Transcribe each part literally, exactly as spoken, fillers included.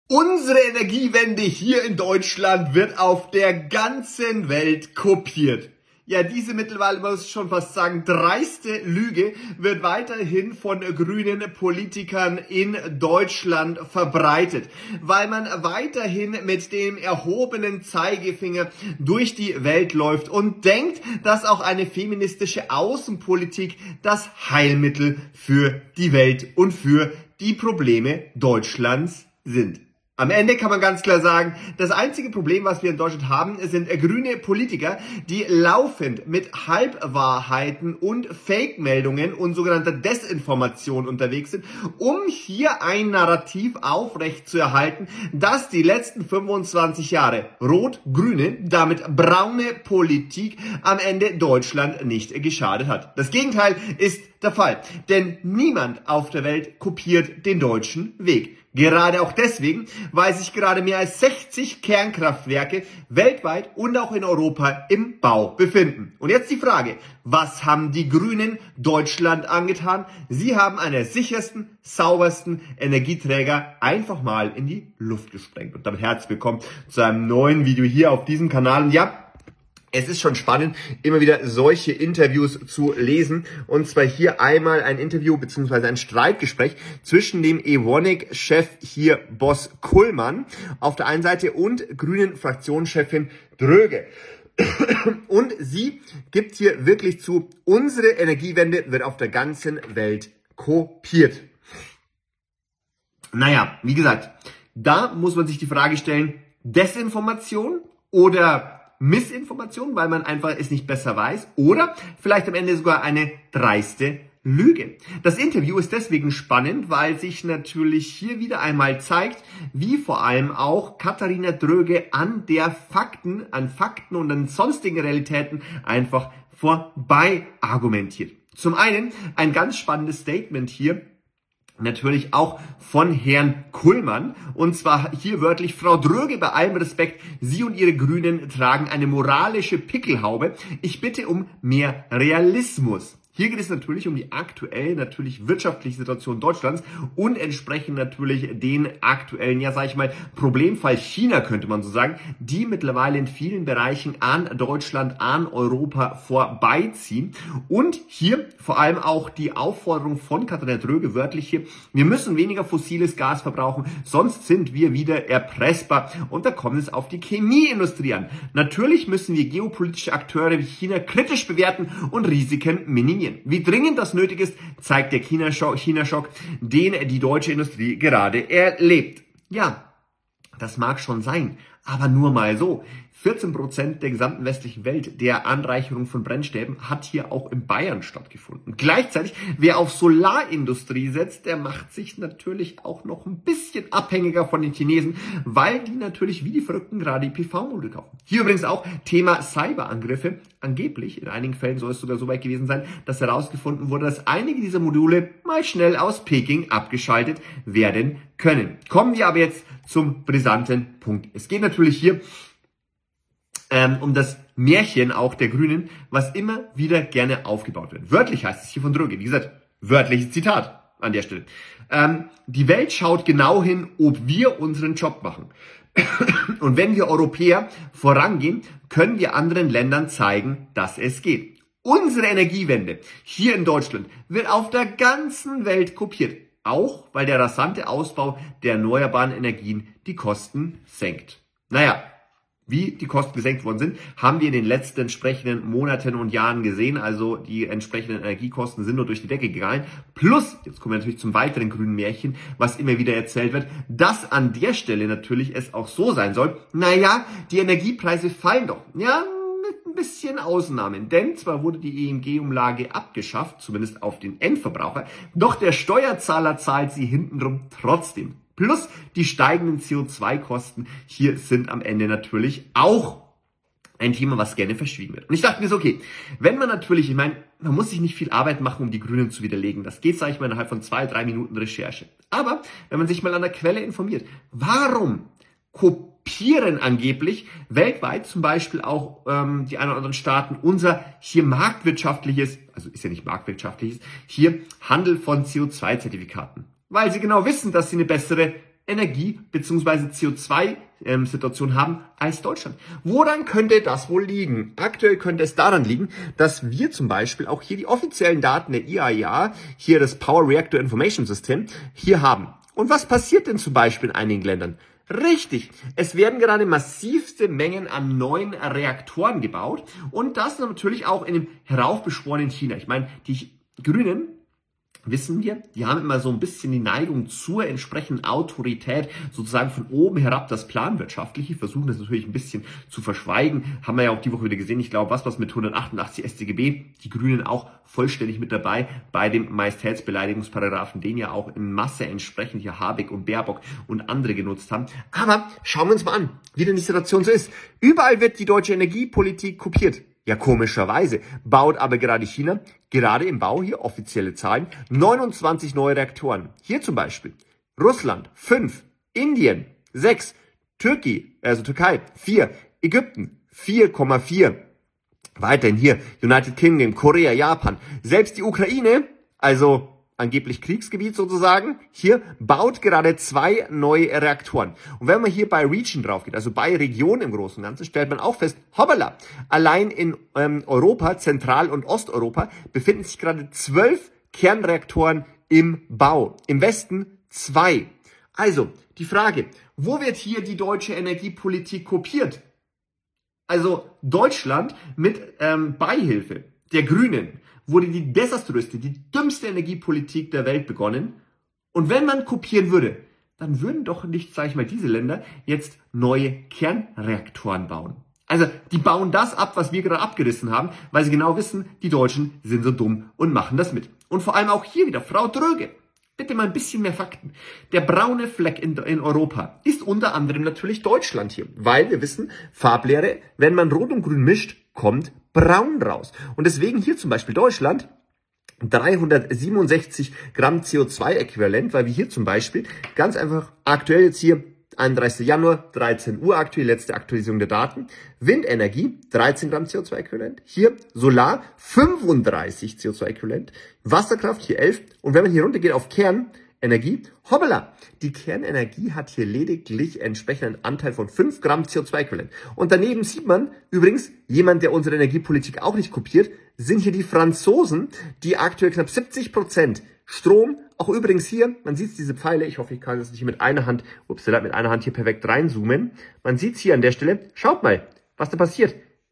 Unsere Energiewende hier in Deutschland wird auf der ganzen Welt kopiert. Ja, diese mittlerweile, muss ich schon fast sagen, dreiste Lüge wird weiterhin von grünen Politikern in Deutschland verbreitet, weil man weiterhin mit dem erhobenen Zeigefinger durch die Welt läuft und denkt, dass auch eine feministische Außenpolitik das Heilmittel für die Welt und für die Probleme Deutschlands sind. Am Ende kann man ganz klar sagen, das einzige Problem, was wir in Deutschland haben, sind grüne Politiker, die laufend mit Halbwahrheiten und Fake-Meldungen und sogenannter Desinformation unterwegs sind, um hier ein Narrativ aufrechtzuerhalten, dass die letzten fünfundzwanzig Jahre rot-grüne, damit braune Politik am Ende Deutschland nicht geschadet hat. Das Gegenteil ist der Fall, denn niemand auf der Welt kopiert den deutschen Weg. Gerade auch deswegen, weil sich gerade mehr als sechzig Kernkraftwerke weltweit und auch in Europa im Bau befinden. Und jetzt die Frage, was haben die Grünen Deutschland angetan? Sie haben einen der sichersten, saubersten Energieträger einfach mal in die Luft gesprengt. Und damit herzlich willkommen zu einem neuen Video hier auf diesem Kanal. Und ja, es ist schon spannend, immer wieder solche Interviews zu lesen. Und zwar hier einmal ein Interview bzw. ein Streitgespräch zwischen dem Evonik-Chef hier Boss Kullmann auf der einen Seite und grünen Fraktionschefin Dröge. Und sie gibt hier wirklich zu, unsere Energiewende wird auf der ganzen Welt kopiert. Naja, wie gesagt, da muss man sich die Frage stellen, Desinformation oder Missinformation, weil man einfach es nicht besser weiß, oder vielleicht am Ende sogar eine dreiste Lüge. Das Interview ist deswegen spannend, weil sich natürlich hier wieder einmal zeigt, wie vor allem auch Katharina Dröge an der Fakten, an Fakten und an sonstigen Realitäten einfach vorbei argumentiert. Zum einen ein ganz spannendes Statement hier, natürlich auch von Herrn Kullmann, und zwar hier wörtlich: Frau Dröge, bei allem Respekt, Sie und Ihre Grünen tragen eine moralische Pickelhaube. Ich bitte um mehr Realismus. Hier geht es natürlich um die aktuell natürlich wirtschaftliche Situation Deutschlands und entsprechend natürlich den aktuellen, ja sag ich mal, Problemfall China, könnte man so sagen, die mittlerweile in vielen Bereichen an Deutschland, an Europa vorbeiziehen. Und hier vor allem auch die Aufforderung von Katharina Dröge, wörtlich hier: Wir müssen weniger fossiles Gas verbrauchen, sonst sind wir wieder erpressbar. Und da kommt es auf die Chemieindustrie an. Natürlich müssen wir geopolitische Akteure wie China kritisch bewerten und Risiken minimieren. Wie dringend das nötig ist, zeigt der China-Schock, China-Schock, den die deutsche Industrie gerade erlebt. Ja, das mag schon sein, aber nur mal so. vierzehn Prozent der gesamten westlichen Welt der Anreicherung von Brennstäben hat hier auch in Bayern stattgefunden. Gleichzeitig, wer auf Solarindustrie setzt, der macht sich natürlich auch noch ein bisschen abhängiger von den Chinesen, weil die natürlich wie die Verrückten gerade die P V-Module kaufen. Hier übrigens auch Thema Cyberangriffe. Angeblich, in einigen Fällen soll es sogar so weit gewesen sein, dass herausgefunden wurde, dass einige dieser Module mal schnell aus Peking abgeschaltet werden können. Kommen wir aber jetzt zum brisanten Punkt. Es geht natürlich hier Ähm, um das Märchen auch der Grünen, was immer wieder gerne aufgebaut wird. Wörtlich heißt es hier von Dröge, wie gesagt, wörtliches Zitat an der Stelle. Ähm, die Welt schaut genau hin, ob wir unseren Job machen. Und wenn wir Europäer vorangehen, können wir anderen Ländern zeigen, dass es geht. Unsere Energiewende hier in Deutschland wird auf der ganzen Welt kopiert. Auch weil der rasante Ausbau der erneuerbaren Energien die Kosten senkt. Naja, wie die Kosten gesenkt worden sind, haben wir in den letzten entsprechenden Monaten und Jahren gesehen. Also die entsprechenden Energiekosten sind nur durch die Decke gegangen. Plus, jetzt kommen wir natürlich zum weiteren grünen Märchen, was immer wieder erzählt wird, dass an der Stelle natürlich es auch so sein soll, naja, die Energiepreise fallen doch. Ja, mit ein bisschen Ausnahmen. Denn zwar wurde die E M G-Umlage abgeschafft, zumindest auf den Endverbraucher, doch der Steuerzahler zahlt sie hintenrum trotzdem. Plus die steigenden C O zwei Kosten hier sind am Ende natürlich auch ein Thema, was gerne verschwiegen wird. Und ich dachte mir so, okay, wenn man natürlich, ich meine, man muss sich nicht viel Arbeit machen, um die Grünen zu widerlegen. Das geht, sage ich mal, innerhalb von zwei, drei Minuten Recherche. Aber wenn man sich mal an der Quelle informiert, warum kopieren angeblich weltweit zum Beispiel auch ähm, die ein oder anderen Staaten unser hier marktwirtschaftliches, also ist ja nicht marktwirtschaftliches, hier Handel von C O zwei Zertifikaten? Weil sie genau wissen, dass sie eine bessere Energie- bzw. C O zwei Situation haben als Deutschland. Woran könnte das wohl liegen? Aktuell könnte es daran liegen, dass wir zum Beispiel auch hier die offiziellen Daten der I A E A, hier das Power Reactor Information System, hier haben. Und was passiert denn zum Beispiel in einigen Ländern? Richtig, es werden gerade massivste Mengen an neuen Reaktoren gebaut und das natürlich auch in dem heraufbeschworenen China. Ich meine, die Grünen, wissen wir, die haben immer so ein bisschen die Neigung zur entsprechenden Autorität, sozusagen von oben herab das Planwirtschaftliche, versuchen das natürlich ein bisschen zu verschweigen, haben wir ja auch die Woche wieder gesehen, ich glaube, was was mit hundertachtundachtzig S t G B, die Grünen auch vollständig mit dabei bei dem Majestätsbeleidigungsparagraphen, den ja auch in Masse entsprechend hier Habeck und Baerbock und andere genutzt haben. Aber schauen wir uns mal an, wie denn die Situation so ist. Überall wird die deutsche Energiepolitik kopiert. Ja, komischerweise baut aber gerade China, gerade im Bau hier, offizielle Zahlen, neunundzwanzig neue Reaktoren. Hier zum Beispiel Russland, fünf, Indien, sechs, Türkei, also Türkei, vier, Ägypten, vier Komma vier. Weiterhin hier United Kingdom, Korea, Japan, selbst die Ukraine, also angeblich Kriegsgebiet sozusagen, hier baut gerade zwei neue Reaktoren. Und wenn man hier bei Region drauf geht, also bei Region im Großen und Ganzen, stellt man auch fest, hoppala, allein in ähm, Europa, Zentral- und Osteuropa, befinden sich gerade zwölf Kernreaktoren im Bau. Im Westen zwei. Also, die Frage, wo wird hier die deutsche Energiepolitik kopiert? Also, Deutschland mit ähm, Beihilfe der Grünen wurde die desaströste, die dümmste Energiepolitik der Welt begonnen. Und wenn man kopieren würde, dann würden doch nicht, sage ich mal, diese Länder jetzt neue Kernreaktoren bauen. Also die bauen das ab, was wir gerade abgerissen haben, weil sie genau wissen, die Deutschen sind so dumm und machen das mit. Und vor allem auch hier wieder, Frau Dröge, bitte mal ein bisschen mehr Fakten. Der braune Fleck in, in Europa ist unter anderem natürlich Deutschland hier, weil wir wissen, Farblehre, wenn man Rot und Grün mischt, kommt braun raus. Und deswegen hier zum Beispiel Deutschland dreihundertsiebenundsechzig Gramm C O zwei Äquivalent, weil wir hier zum Beispiel ganz einfach aktuell jetzt hier einunddreißigster Januar, dreizehn Uhr aktuell, letzte Aktualisierung der Daten. Windenergie, dreizehn Gramm C O zwei Äquivalent. Hier Solar, fünfunddreißig C O zwei Äquivalent. Wasserkraft, hier elf. Und wenn man hier runter geht auf Kernenergie, hoppala, die Kernenergie hat hier lediglich entsprechend einen Anteil von fünf Gramm C O zwei Äquivalent. Und daneben sieht man übrigens, jemand, der unsere Energiepolitik auch nicht kopiert, sind hier die Franzosen, die aktuell knapp siebzig Prozent Strom, auch übrigens hier, man sieht diese Pfeile, ich hoffe, ich kann das nicht mit einer Hand, ups, mit einer Hand hier perfekt reinzoomen. Man sieht es hier an der Stelle, schaut mal, was da passiert.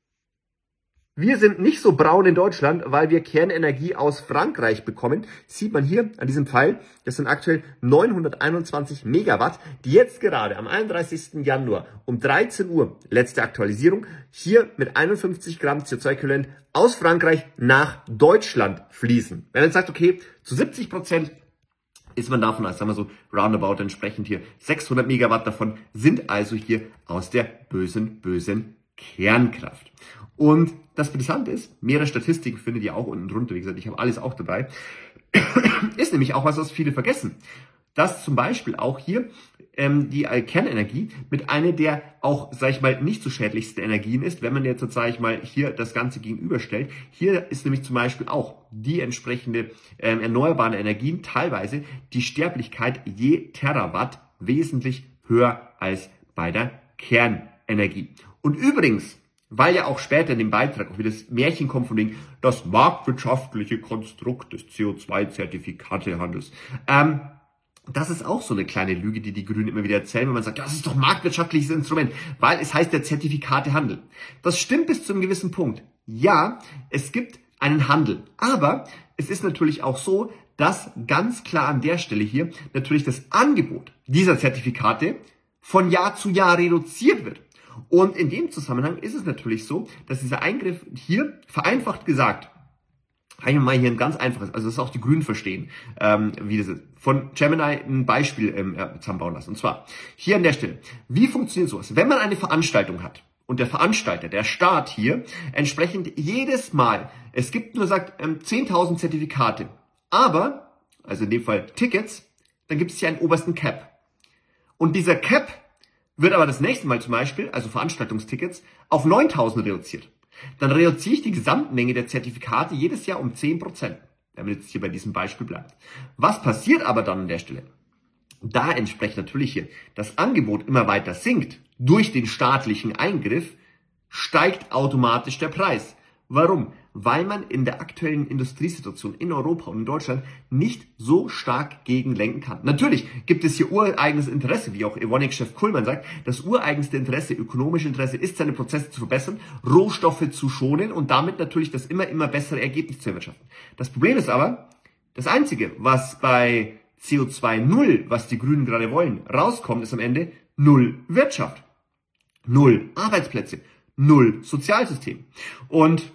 Wir sind nicht so braun in Deutschland, weil wir Kernenergie aus Frankreich bekommen. Sieht man hier an diesem Pfeil, das sind aktuell neunhunderteinundzwanzig Megawatt, die jetzt gerade am einunddreißigsten Januar um dreizehn Uhr, letzte Aktualisierung, hier mit einundfünfzig Gramm C O zwei Äquivalent aus Frankreich nach Deutschland fließen. Wenn man sagt, okay, zu siebzig Prozent ist man davon, als sagen wir so, roundabout entsprechend hier sechshundert Megawatt davon sind also hier aus der bösen, bösen Kernkraft. Und das Interessante ist, mehrere Statistiken findet ihr auch unten drunter, wie gesagt, ich habe alles auch dabei, ist nämlich auch was, was viele vergessen, dass zum Beispiel auch hier ähm, die Kernenergie mit einer der auch, sag ich mal, nicht so schädlichsten Energien ist, wenn man jetzt, sag ich mal, hier das Ganze gegenüberstellt. Hier ist nämlich zum Beispiel auch die entsprechende ähm, erneuerbaren Energien teilweise die Sterblichkeit je Terawatt wesentlich höher als bei der Kernenergie. Und übrigens, weil ja auch später in dem Beitrag auch wieder das Märchen kommt von wegen das marktwirtschaftliche Konstrukt des C O zwei Zertifikatehandels. Ähm, das ist auch so eine kleine Lüge, die die Grünen immer wieder erzählen, wenn man sagt, ja, das ist doch marktwirtschaftliches Instrument, weil es heißt der Zertifikatehandel. Das stimmt bis zu einem gewissen Punkt. Ja, es gibt einen Handel, aber es ist natürlich auch so, dass ganz klar an der Stelle hier natürlich das Angebot dieser Zertifikate von Jahr zu Jahr reduziert wird. Und in dem Zusammenhang ist es natürlich so, dass dieser Eingriff hier, vereinfacht gesagt, habe ich mal hier ein ganz einfaches, also das auch die Grünen verstehen, ähm, wie das ist, von Gemini ein Beispiel ähm, zusammenbauen lassen. Und zwar hier an der Stelle, wie funktioniert sowas? Wenn man eine Veranstaltung hat und der Veranstalter, der Staat hier, entsprechend jedes Mal, es gibt nur sagt ähm, zehntausend Zertifikate, aber, also in dem Fall Tickets, dann gibt es hier einen obersten Cap. Und dieser Cap wird aber das nächste Mal zum Beispiel, also Veranstaltungstickets, auf neuntausend reduziert. Dann reduziere ich die Gesamtmenge der Zertifikate jedes Jahr um zehn Prozent, wenn man jetzt hier bei diesem Beispiel bleibt. Was passiert aber dann an der Stelle? Da entspricht natürlich hier das Angebot immer weiter sinkt durch den staatlichen Eingriff, steigt automatisch der Preis. Warum? Weil man in der aktuellen Industriesituation in Europa und in Deutschland nicht so stark gegenlenken kann. Natürlich gibt es hier ureigenes Interesse, wie auch Evonik-Chef Kullmann sagt. Das ureigenste Interesse, ökonomische Interesse ist, seine Prozesse zu verbessern, Rohstoffe zu schonen und damit natürlich das immer, immer bessere Ergebnis zu erwirtschaften. Das Problem ist aber, das Einzige, was bei C O zwei Null, was die Grünen gerade wollen, rauskommt, ist am Ende null Wirtschaft, null Arbeitsplätze, null Sozialsystem. Und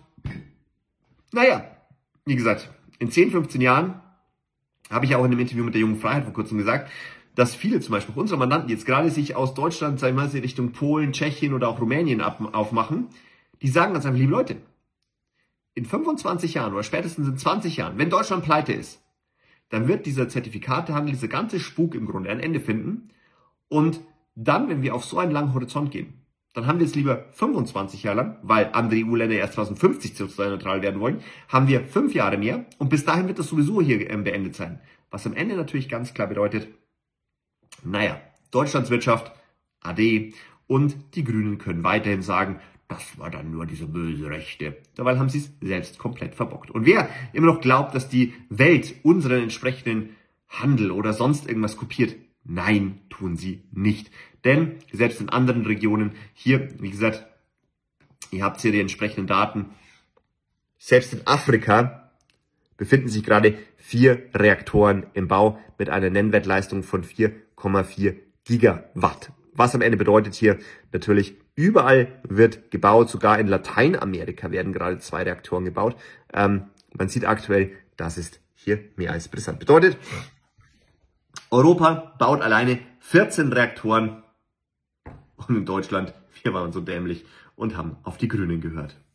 naja, wie gesagt, in zehn, fünfzehn Jahren habe ich auch in einem Interview mit der Jungen Freiheit vor kurzem gesagt, dass viele zum Beispiel unsere Mandanten, die jetzt gerade sich aus Deutschland, sagen wir mal, Richtung Polen, Tschechien oder auch Rumänien aufmachen, die sagen ganz einfach, liebe Leute, in fünfundzwanzig Jahren oder spätestens in zwanzig Jahren, wenn Deutschland pleite ist, dann wird dieser Zertifikatehandel, dieser ganze Spuk im Grunde ein Ende finden. Und dann, wenn wir auf so einen langen Horizont gehen, dann haben wir es lieber fünfundzwanzig Jahre lang, weil andere E U-Länder erst zweitausendfünfzig C O zwei neutral werden wollen, haben wir fünf Jahre mehr und bis dahin wird das sowieso hier beendet sein. Was am Ende natürlich ganz klar bedeutet, naja, Deutschlands Wirtschaft, ade, und die Grünen können weiterhin sagen, das war dann nur diese böse Rechte. Dabei haben sie es selbst komplett verbockt. Und wer immer noch glaubt, dass die Welt unseren entsprechenden Handel oder sonst irgendwas kopiert, nein, tun sie nicht. Denn selbst in anderen Regionen, hier, wie gesagt, ihr habt hier die entsprechenden Daten, selbst in Afrika befinden sich gerade vier Reaktoren im Bau mit einer Nennwertleistung von vier Komma vier Gigawatt. Was am Ende bedeutet hier natürlich, überall wird gebaut, sogar in Lateinamerika werden gerade zwei Reaktoren gebaut. Ähm, man sieht aktuell, das ist hier mehr als brisant. Bedeutet, Europa baut alleine vierzehn Reaktoren und in Deutschland, wir waren so dämlich und haben auf die Grünen gehört.